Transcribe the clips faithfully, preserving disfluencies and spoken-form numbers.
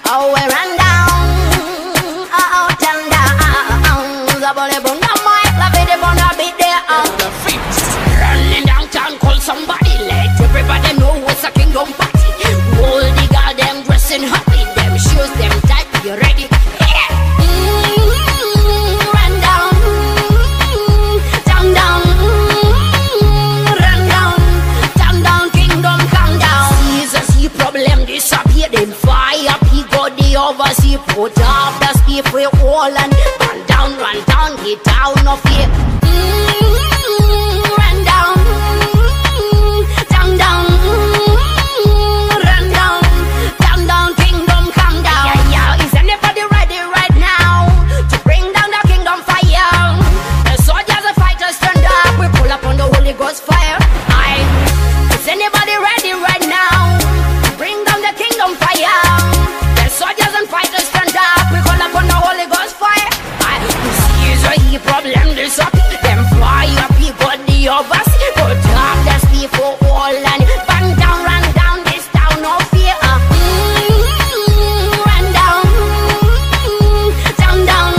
Oh, we run down, out and down. The bully bun the mic, la vida bun a beat there. The feet running downtown, call somebody. Let everybody know what's a kingdom party. All the girl them dressing happy, them shoes them tight. You ready? Yeah. Mm, run down, down down, run down, down down, kingdom come down. Jesus, he problem disappear, then fire. He got the oversea, put up the speed for all and run down, run down, the town of here. Mm, run down, down down, run down, down down, kingdom come down. Yeah, yeah, is anybody ready right now to bring down the kingdom fire? The soldiers and fighters stand up, we pull up on the Holy Ghost fire. Aye. Is anybody ready right now to bring down the kingdom fire? The soldiers and fighters stand up, we call up on the Holy Ghost fire. Aye. This is a he problem, this up, them fire, he got the overs, put up the speed for all and bang down, run down this town of fear. Uh. Mm, run down, down down,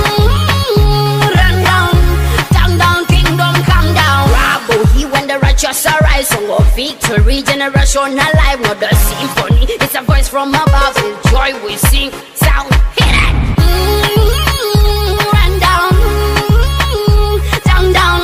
run down, down down, kingdom come down. Bravo, he when the righteous arise, song of victory, generation alive, not the symphony. It's a voice from above, with joy we sing, sound, hear that. Mm, run down, down down,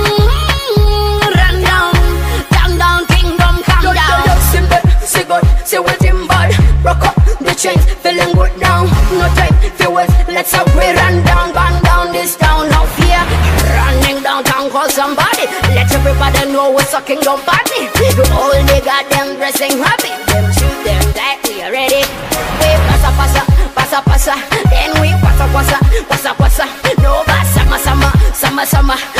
run down, down down, kingdom come Yo, yo, down. yo, simple, say God, say with him bad. Rock up the chains, feeling good now. No time for wait, let's up, we run down, run down this town of fear. Running downtown, call somebody. Let everybody know what's a kingdom party. All they got them dressing happy. Them shoot them tight, we are ready. We passa, passa, passa, passa. Then we passa, passa, passa, passa. No, sama, sama, sama, sama.